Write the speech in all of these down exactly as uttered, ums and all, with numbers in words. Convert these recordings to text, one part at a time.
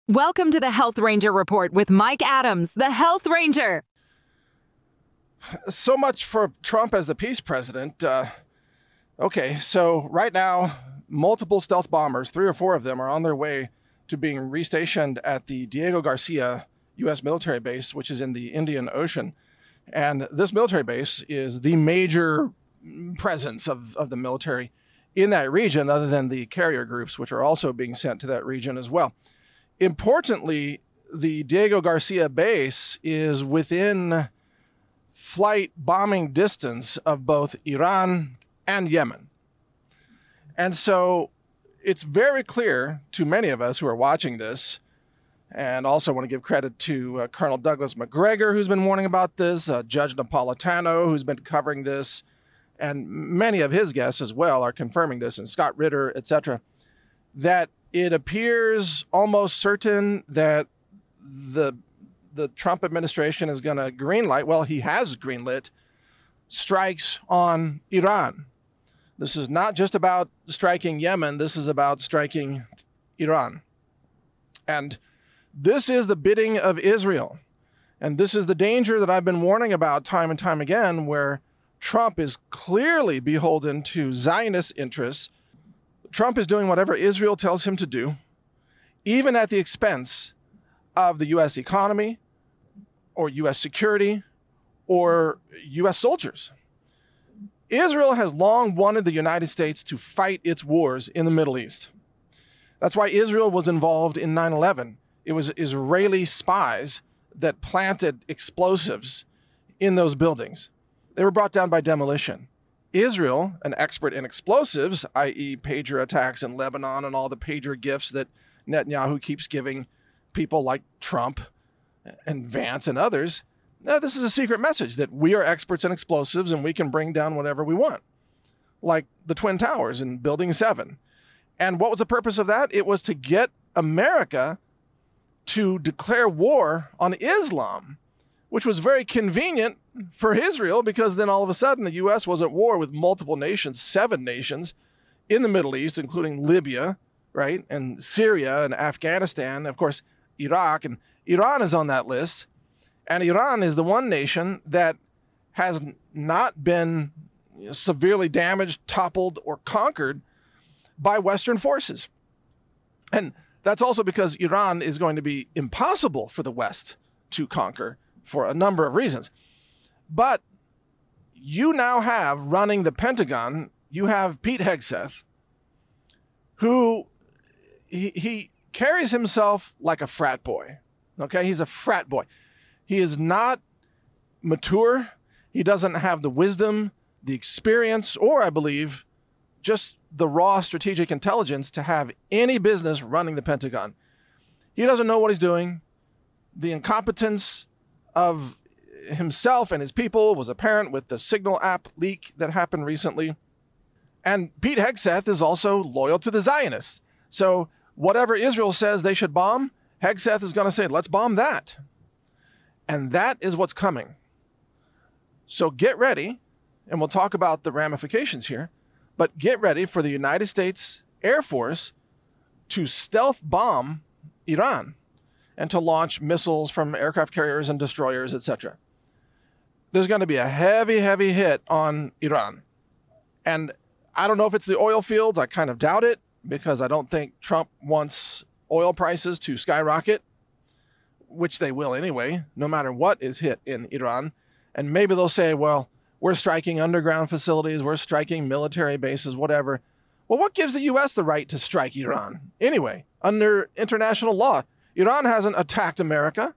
Welcome to the Health Ranger Report with Mike Adams, the Health Ranger. So much for Trump as the peace president. Uh, okay, so right now, multiple stealth bombers, three or four of them, are on their way to being restationed at the Diego Garcia U S military base, which is in the Indian Ocean. And this military base is the major presence of, of the military in that region, other than the carrier groups, which are also being sent to that region as well. Importantly, the Diego Garcia base is within flight bombing distance of both Iran and Yemen. And so it's very clear to many of us who are watching this, and also want to give credit to uh, Colonel Douglas Macgregor, who's been warning about this, uh, Judge Napolitano, who's been covering this, and many of his guests as well are confirming this, and Scott Ritter, et cetera, that it appears almost certain that the the Trump administration is going to greenlight, well, he has greenlit, strikes on Iran. This is not just about striking Yemen. This is about striking Iran. And this is the bidding of Israel. And this is the danger that I've been warning about time and time again, where Trump is clearly beholden to Zionist interests. Trump is doing whatever Israel tells him to do, even at the expense of the U S economy or U S security or U S soldiers. Israel has long wanted the United States to fight its wars in the Middle East. That's why Israel was involved in nine eleven. It was Israeli spies that planted explosives in those buildings. They were brought down by demolition. Israel, an expert in explosives, that is pager attacks in Lebanon and all the pager gifts that Netanyahu keeps giving people like Trump and Vance and others, now, this is a secret message that we are experts in explosives and we can bring down whatever we want, like the Twin Towers in Building seven. And what was the purpose of that? It was to get America to declare war on Islam, which was very convenient for Israel, because then all of a sudden the U S was at war with multiple nations, seven nations in the Middle East, including Libya, right, and Syria and Afghanistan, of course, Iraq, and Iran is on that list. And Iran is the one nation that has not been severely damaged, toppled, or conquered by Western forces. And that's also because Iran is going to be impossible for the West to conquer for a number of reasons. But you now have running the Pentagon, you have Pete Hegseth, who he, he carries himself like a frat boy. Okay, he's a frat boy. He is not mature. He doesn't have the wisdom, the experience, or I believe just the raw strategic intelligence to have any business running the Pentagon. He doesn't know what he's doing. The incompetence of himself and his people was apparent with the Signal app leak that happened recently. And Pete Hegseth is also loyal to the Zionists. So whatever Israel says they should bomb, Hegseth is going to say, let's bomb that. And that is what's coming. So get ready, and we'll talk about the ramifications here, but get ready for the United States Air Force to stealth bomb Iran and to launch missiles from aircraft carriers and destroyers, et cetera. There's going to be a heavy, heavy hit on Iran. And I don't know if it's the oil fields. I kind of doubt it, because I don't think Trump wants oil prices to skyrocket, which they will anyway, no matter what is hit in Iran. And maybe they'll say, well, we're striking underground facilities, we're striking military bases, whatever. Well, what gives the U S the right to strike Iran? Anyway, under international law, Iran hasn't attacked America.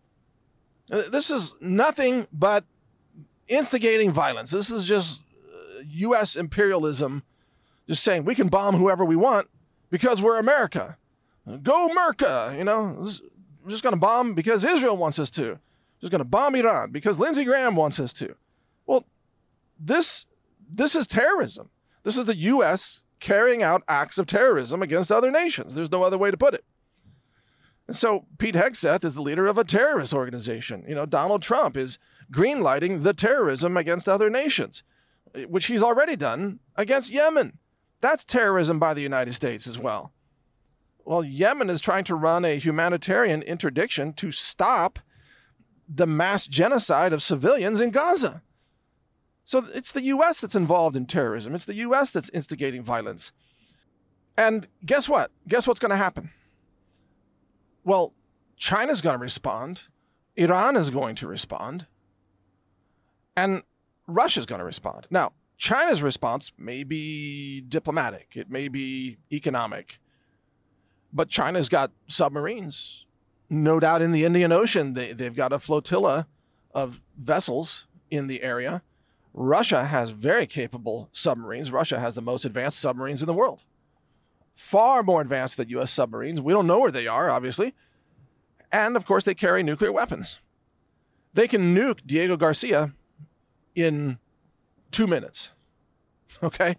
This is nothing but instigating violence. This is just U S imperialism, just saying we can bomb whoever we want because we're America. Go Merca, you know. We're just going to bomb because Israel wants us to. Just going to bomb Iran because Lindsey Graham wants us to. Well, this this is terrorism. This is the U S carrying out acts of terrorism against other nations. There's no other way to put it. And so Pete Hegseth is the leader of a terrorist organization. You know, Donald Trump is greenlighting the terrorism against other nations, which he's already done against Yemen. That's terrorism by the United States as well. Well, Yemen is trying to run a humanitarian interdiction to stop the mass genocide of civilians in Gaza. So it's the U S that's involved in terrorism. It's the U S that's instigating violence. And guess what? Guess what's going to happen? Well, China's going to respond. Iran is going to respond. And Russia's going to respond. Now, China's response may be diplomatic. It may be economic. But China's got submarines. No doubt in the Indian Ocean, they, they've got a flotilla of vessels in the area. Russia has very capable submarines. Russia has the most advanced submarines in the world. Far more advanced than U S submarines. We don't know where they are, obviously. And, of course, they carry nuclear weapons. They can nuke Diego Garcia in two minutes. Okay?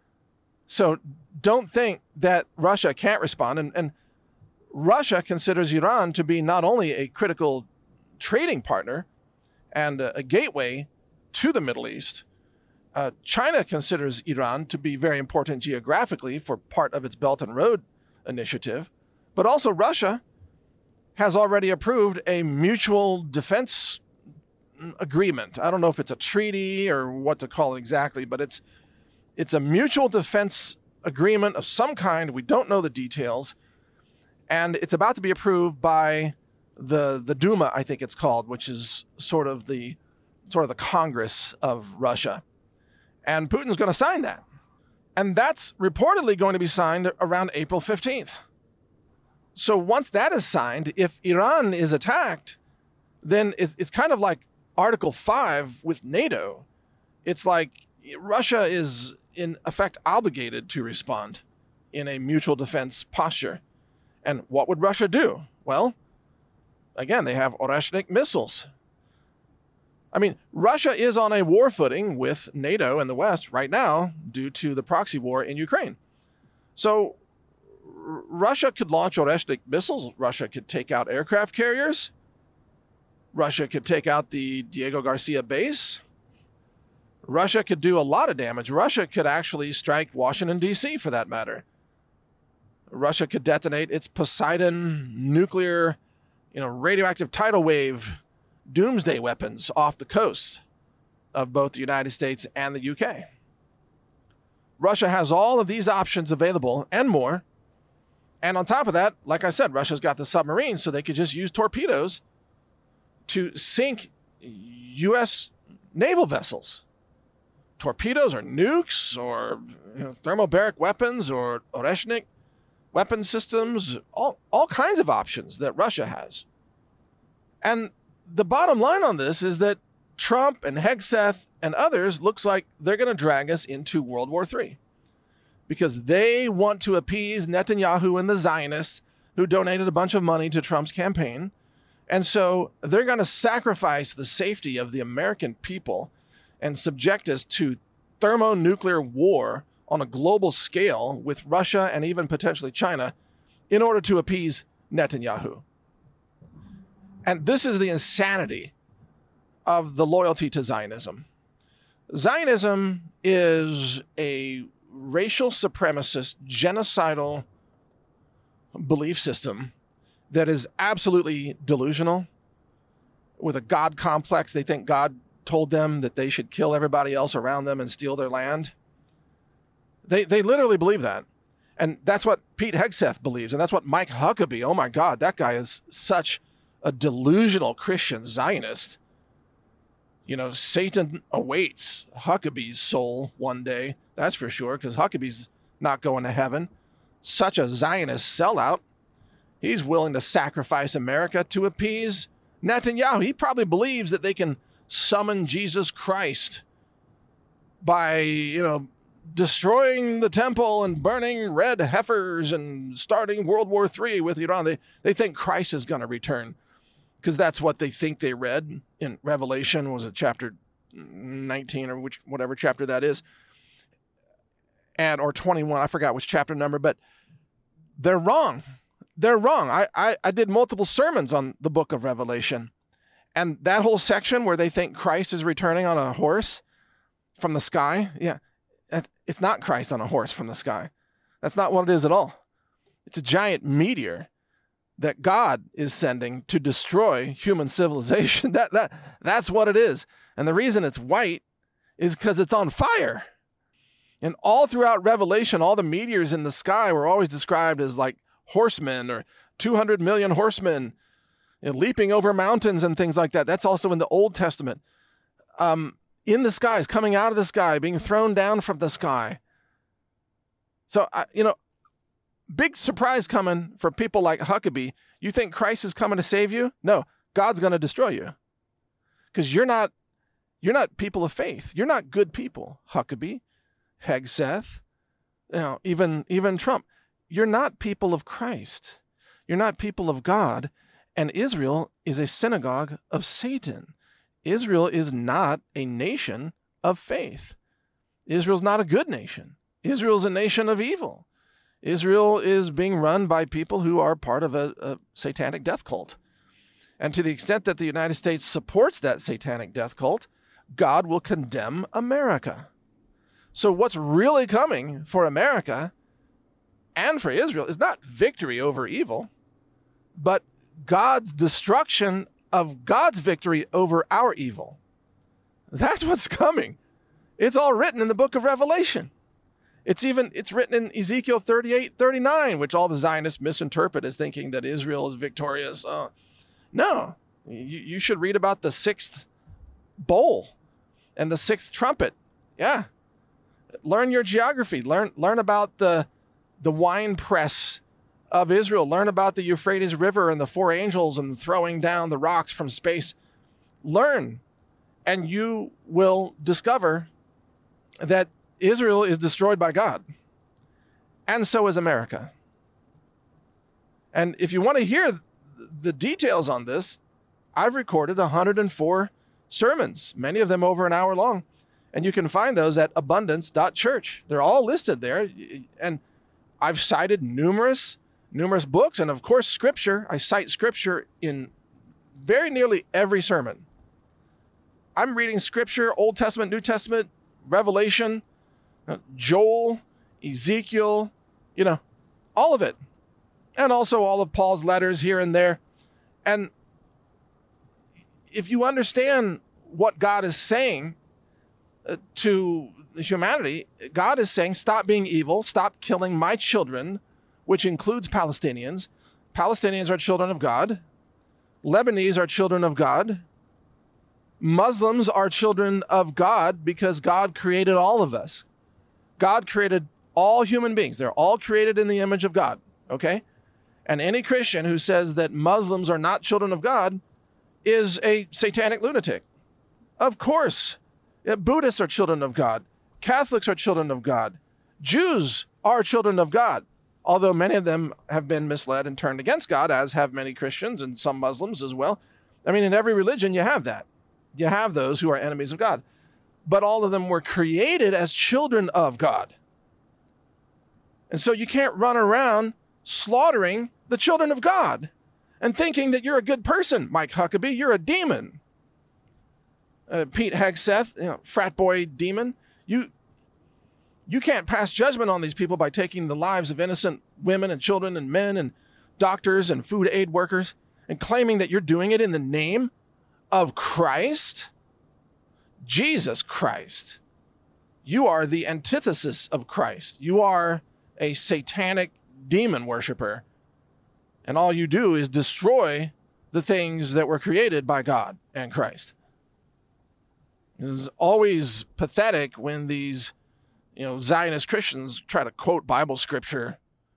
So don't think that Russia can't respond. And, and Russia considers Iran to be not only a critical trading partner and a, a gateway to the Middle East, uh, China considers Iran to be very important geographically for part of its Belt and Road initiative. But also Russia has already approved a mutual defense agreement. I don't know if it's a treaty or what to call it exactly, but it's it's a mutual defense agreement of some kind. We don't know the details. And it's about to be approved by the the Duma, I think it's called, which is sort of the sort of the Congress of Russia. And Putin's going to sign that. And that's reportedly going to be signed around April fifteenth. So once that is signed, if Iran is attacked, then it's, it's kind of like Article five with NATO. It's like Russia is in effect obligated to respond in a mutual defense posture. And what would Russia do? Well, again, they have Oreshnik missiles. I mean, Russia is on a war footing with NATO and the West right now due to the proxy war in Ukraine. So R- Russia could launch Oreshnik missiles. Russia could take out aircraft carriers. Russia could take out the Diego Garcia base. Russia could do a lot of damage. Russia could actually strike Washington, D C for that matter. Russia could detonate its Poseidon nuclear, you know, radioactive tidal wave doomsday weapons off the coasts of both the United States and the U K. Russia has all of these options available and more. And on top of that, like I said, Russia's got the submarines, so they could just use torpedoes to sink U S naval vessels. Torpedoes or nukes or you know, thermobaric weapons or Oreshnik weapon systems, all, all kinds of options that Russia has. And the bottom line on this is that Trump and Hegseth and others looks like they're going to drag us into World War Three because they want to appease Netanyahu and the Zionists who donated a bunch of money to Trump's campaign. And so they're going to sacrifice the safety of the American people and subject us to thermonuclear war on a global scale with Russia and even potentially China in order to appease Netanyahu. And this is the insanity of the loyalty to Zionism. Zionism is a racial supremacist, genocidal belief system that is absolutely delusional. With a God complex, they think God told them that they should kill everybody else around them and steal their land. They they literally believe that. And that's what Pete Hegseth believes. And that's what Mike Huckabee, oh my God, that guy is such a delusional Christian Zionist. You know, Satan awaits Huckabee's soul one day. That's for sure, because Huckabee's not going to heaven. Such a Zionist sellout. He's willing to sacrifice America to appease Netanyahu. He probably believes that they can summon Jesus Christ by, you know, destroying the temple and burning red heifers and starting World War Three with Iran. They, they think Christ is going to return because that's what they think they read in Revelation. Was it chapter nineteen or which whatever chapter that is? And or twenty-one, I forgot which chapter number, but they're wrong. They're wrong. I, I, I did multiple sermons on the book of Revelation. And that whole section where they think Christ is returning on a horse from the sky, yeah, it's not Christ on a horse from the sky. That's not what it is at all. It's a giant meteor that God is sending to destroy human civilization. that that that's what it is. And the reason it's white is because it's on fire. And all throughout Revelation, all the meteors in the sky were always described as like horsemen or two hundred million horsemen, you know, leaping over mountains and things like that. That's also in the Old Testament. Um, in the skies, coming out of the sky, being thrown down from the sky. So, uh, you know, big surprise coming for people like Huckabee. You think Christ is coming to save you? No, God's going to destroy you. Because you're not, you're not people of faith. You're not good people, Huckabee, Hegseth, you know, even, even Trump. You're not people of Christ. You're not people of God. And Israel is a synagogue of Satan. Israel is not a nation of faith. Israel's not a good nation. Israel's a nation of evil. Israel is being run by people who are part of a, a satanic death cult. And to the extent that the United States supports that satanic death cult, God will condemn America. So what's really coming for America and for Israel is not victory over evil, but God's destruction of God's victory over our evil. That's what's coming. It's all written in the book of Revelation. It's even, it's written in Ezekiel thirty-eight, thirty-nine, which all the Zionists misinterpret as thinking that Israel is victorious. Uh, no, you, you should read about the sixth bowl and the sixth trumpet. Yeah. Learn your geography. Learn, learn about the, the wine press of Israel. Learn about the Euphrates River and the four angels and throwing down the rocks from space. Learn, and you will discover that Israel is destroyed by God, and so is America. And if you want to hear the details on this, I've recorded one hundred four sermons, many of them over an hour long, and you can find those at abundance dot church. They're all listed there, and I've cited numerous, numerous books, and of course Scripture. I cite Scripture in very nearly every sermon. I'm reading Scripture, Old Testament, New Testament, Revelation, Joel, Ezekiel, you know, all of it. And also all of Paul's letters here and there. And if you understand what God is saying uh, to humanity, God is saying, stop being evil, stop killing my children, which includes Palestinians. Palestinians are children of God. Lebanese are children of God. Muslims are children of God because God created all of us. God created all human beings. They're all created in the image of God, okay? And any Christian who says that Muslims are not children of God is a satanic lunatic. Of course, Buddhists are children of God. Catholics are children of God. Jews are children of God, although many of them have been misled and turned against God, as have many Christians and some Muslims as well. I mean, in every religion you have that. You have those who are enemies of God. But all of them were created as children of God. And so you can't run around slaughtering the children of God and thinking that you're a good person, Mike Huckabee. You're a demon. Uh, Pete Hegseth, you know, frat boy demon. You, you can't pass judgment on these people by taking the lives of innocent women and children and men and doctors and food aid workers and claiming that you're doing it in the name of Christ. Jesus Christ. You are the antithesis of Christ. You are a satanic demon worshiper. And all you do is destroy the things that were created by God and Christ. It is always pathetic when these, you know, Zionist Christians try to quote Bible scripture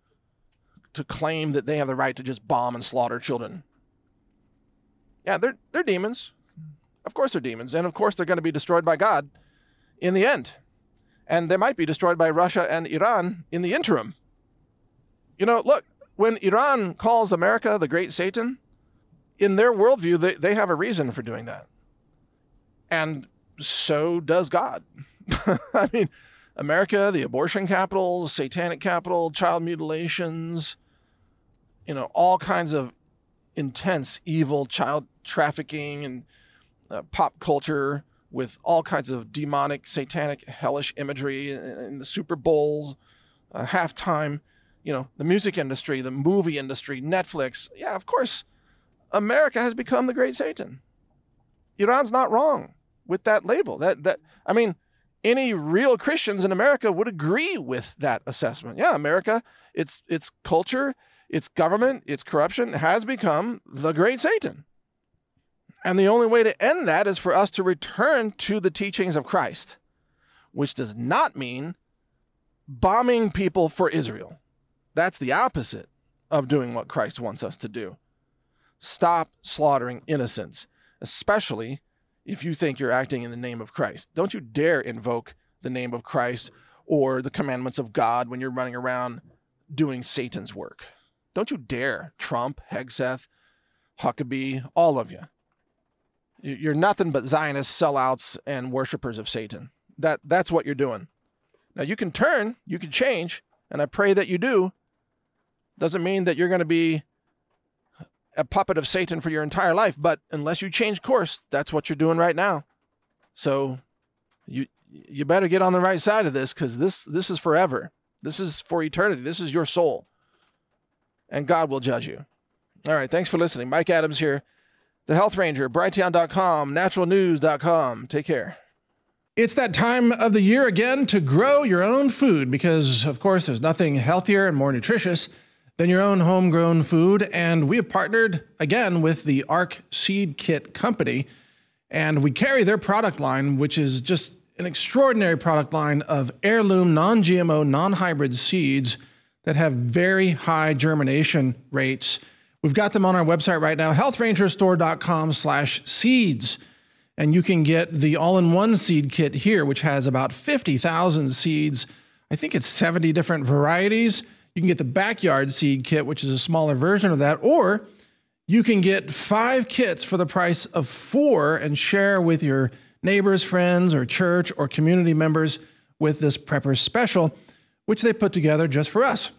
to claim that they have the right to just bomb and slaughter children. Yeah, they're they're demons. Of course they're demons. And of course they're going to be destroyed by God in the end. And they might be destroyed by Russia and Iran in the interim. You know, look, when Iran calls America the great Satan, in their worldview, they, they have a reason for doing that. And so does God. I mean, America, the abortion capital, satanic capital, child mutilations, you know, all kinds of intense evil, child trafficking and uh, pop culture with all kinds of demonic, satanic, hellish imagery in, in the Super Bowl, uh, halftime. you know, the music industry, the movie industry, Netflix. Yeah, of course, America has become the great Satan. Iran's not wrong with that label. That that I mean, any real Christians in America would agree with that assessment. Yeah, America, its its culture, its government, its corruption has become the great Satan. And the only way to end that is for us to return to the teachings of Christ, which does not mean bombing people for Israel. That's the opposite of doing what Christ wants us to do. Stop slaughtering innocents, especially if you think you're acting in the name of Christ. Don't you dare invoke the name of Christ or the commandments of God when you're running around doing Satan's work. Don't you dare, Trump, Hegseth, Huckabee, all of you. You're nothing but Zionist sellouts and worshipers of Satan. That, that's what you're doing. Now, you can turn, you can change, and I pray that you do. Doesn't mean that you're going to be a puppet of Satan for your entire life, but unless you change course, that's what you're doing right now. So you you better get on the right side of this, because this, this is forever. This is for eternity. This is your soul. And God will judge you. All right, thanks for listening. Mike Adams here, the Health Ranger, Brighteon dot com, natural news dot com. Take care. It's that time of the year again to grow your own food because, of course, there's nothing healthier and more nutritious than your own homegrown food. And we have partnered again with the Ark Seed Kit Company, and we carry their product line, which is just an extraordinary product line of heirloom, non-G M O, non-hybrid seeds that have very high germination rates. We've got them on our website right now, health ranger store dot com slash seeds. And you can get the all-in-one seed kit here, which has about fifty thousand seeds. I think it's seventy different varieties. You can get the backyard seed kit, which is a smaller version of that, or you can get five kits for the price of four and share with your neighbors, friends, or church or community members with this Prepper Special, which they put together just for us.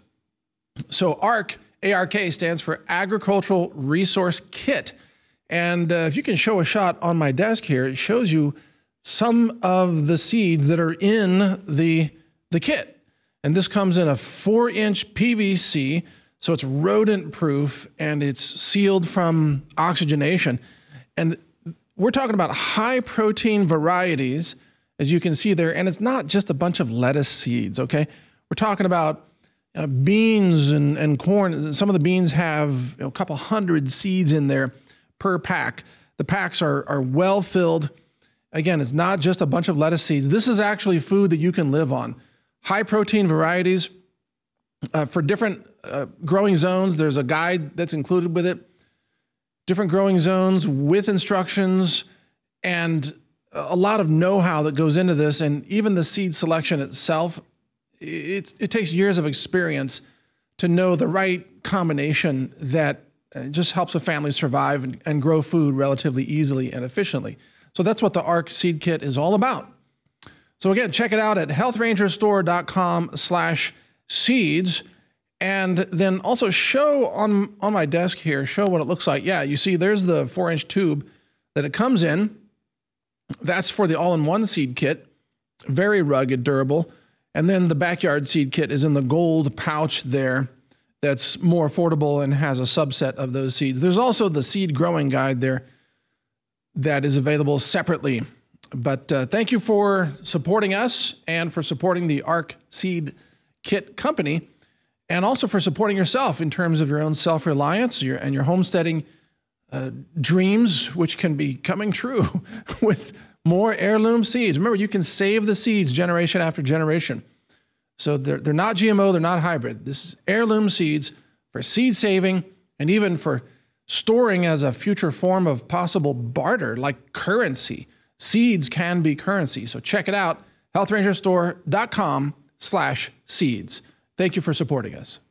So ARK, A R K, stands for Agricultural Resource Kit. And uh, if you can show a shot on my desk here, it shows you some of the seeds that are in the, the kit. And this comes in a four inch P V C, so it's rodent proof and it's sealed from oxygenation. And we're talking about high protein varieties, as you can see there. And it's not just a bunch of lettuce seeds, okay? We're talking about uh, beans and, and corn. Some of the beans have, you know, a couple hundred seeds in there per pack. The packs are, are well filled. Again, it's not just a bunch of lettuce seeds. This is actually food that you can live on. High protein varieties uh, for different uh, growing zones. There's a guide that's included with it. Different growing zones with instructions and a lot of know-how that goes into this. And even the seed selection itself, it, it takes years of experience to know the right combination that just helps a family survive and, and grow food relatively easily and efficiently. So that's what the ARK Seed Kit is all about. So again, check it out at health ranger store dot com slash seeds. And then also show on, on my desk here, show what it looks like. Yeah, you see there's the four inch tube that it comes in. That's for the all-in-one seed kit. Very rugged, durable. And then the backyard seed kit is in the gold pouch there. That's more affordable and has a subset of those seeds. There's also the seed growing guide there that is available separately. But uh, thank you for supporting us and for supporting the ARK Seed Kit Company, and also for supporting yourself in terms of your own self-reliance your, and your homesteading uh, dreams, which can be coming true with more heirloom seeds. Remember, you can save the seeds generation after generation. So they're, they're not G M O, they're not hybrid. This is heirloom seeds for seed saving and even for storing as a future form of possible barter, like currency. Seeds can be currency. So check it out, health ranger store dot com slash seeds. Thank you for supporting us.